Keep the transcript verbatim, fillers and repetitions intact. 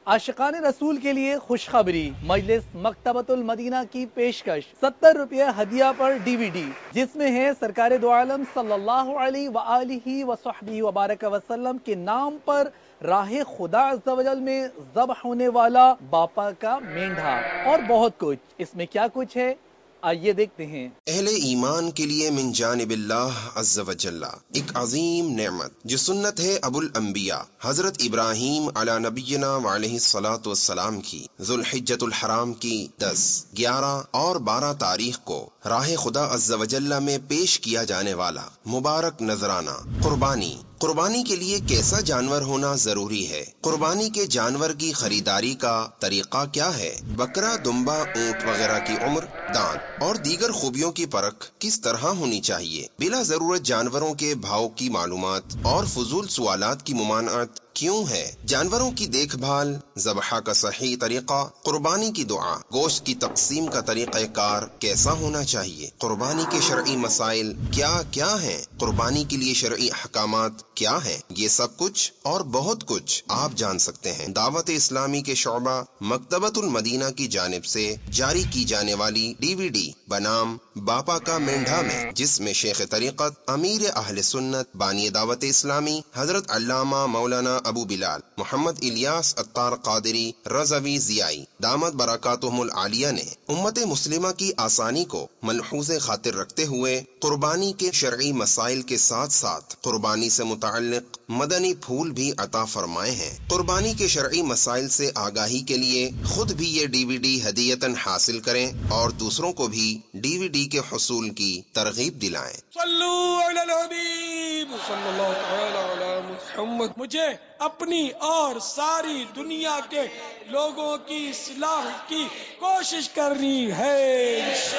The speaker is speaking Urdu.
عاشقان رسول کے لیے خوشخبری، مجلس مکتبۃ المدینہ کی پیشکش ستر روپے ہدیہ پر ڈی وی ڈی، جس میں ہے سرکار دو عالم صلی اللہ علیہ وآلہ وصحبہ وبارک وسلم کے نام پر راہ خدا عز و جل میں ذبح ہونے والا باپا کا مینڈھا اور بہت کچھ۔ اس میں کیا کچھ ہے آئیے دیکھتے ہیں۔ اہل ایمان کے لیے من جانب اللہ عز و جل ایک عظیم نعمت جو سنت ہے ابو الانبیاء حضرت ابراہیم علی نبینا وعلیہ الصلاۃ والسلام کی ذوالحجۃ الحرام کی دس، گیارہ اور بارہ تاریخ کو راہ خدا عز و جل میں پیش کیا جانے والا مبارک نذرانہ قربانی۔ قربانی کے لیے کیسا جانور ہونا ضروری ہے؟ قربانی کے جانور کی خریداری کا طریقہ کیا ہے؟ بکرا، دمبا، اونٹ وغیرہ کی عمر، دانت اور دیگر خوبیوں کی پرکھ کس طرح ہونی چاہیے؟ بلا ضرورت جانوروں کے بھاؤ کی معلومات اور فضول سوالات کی ممانعت کیوں ہے؟ جانوروں کی دیکھ بھال، ذبح کا صحیح طریقہ، قربانی کی دعا، گوشت کی تقسیم کا طریقہ کار کیسا ہونا چاہیے؟ قربانی کے شرعی مسائل کیا کیا ہیں؟ قربانی کے لیے شرعی احکامات کیا ہیں؟ یہ سب کچھ اور بہت کچھ آپ جان سکتے ہیں دعوت اسلامی کے شعبہ مکتبۃ المدینہ کی جانب سے جاری کی جانے والی ڈی وی ڈی بنام باپا کا مینڈھا میں، جس میں شیخ طریقت امیر اہل سنت بانی دعوت اسلامی حضرت علامہ مولانا ابو بلال محمد الیاس عطار قادری رضوی ضیائی دامت برکاتہم العالیہ نے امت مسلمہ کی آسانی کو ملحوظ خاطر رکھتے ہوئے قربانی کے شرعی مسائل کے ساتھ ساتھ قربانی سے متعلق مدنی پھول بھی عطا فرمائے ہیں۔ قربانی کے شرعی مسائل سے آگاہی کے لیے خود بھی یہ ڈی وی ڈی ہدیتاً حاصل کریں اور دوسروں کو بھی ڈی وی ڈی کے حصول کی ترغیب دلائیں۔ صلو علی الحبیب صلی اللہ تعالی علی محمد۔ مجھے اپنی اور ساری دنیا کے لوگوں کی اصلاح کی کوشش کرنی ہے۔